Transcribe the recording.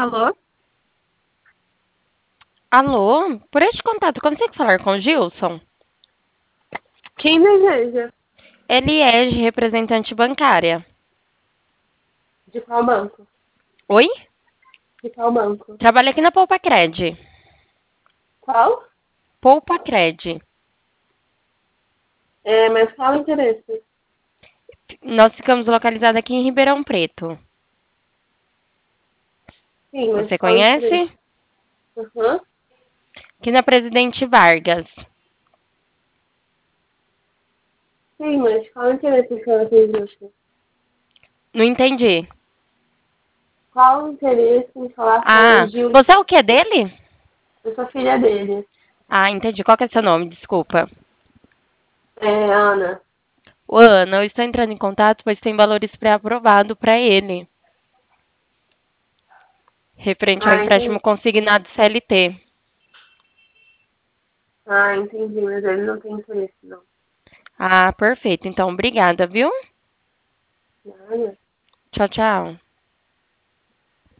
Alô? Alô? Por este contato, consegue falar com o Gilson? Quem deseja? Ele é de representante bancária. De qual banco? Oi? De qual banco? Trabalha aqui na Poupa Cred. Qual? Poupa Cred. Mas qual o interesse? Nós ficamos localizados aqui em Ribeirão Preto. Sim, mas Você qual o interesse? conhece? Aham. Aqui na Presidente Vargas. Sim, mas qual o interesse que ela fez isso? Não entendi. Qual o interesse em falar com o Ah, Gil? você é o que dele? Eu sou filha dele. Ah, entendi. Qual que é seu nome? Desculpa. Ana. Ô, Ana, eu estou entrando em contato, pois tem valores pré-aprovado para ele. Referente ao Ah, empréstimo entendi. consignado CLT. Ah, entendi, mas ele não tem interesse, não. Ah, perfeito. Então, obrigada, viu? Nada. Tchau, tchau.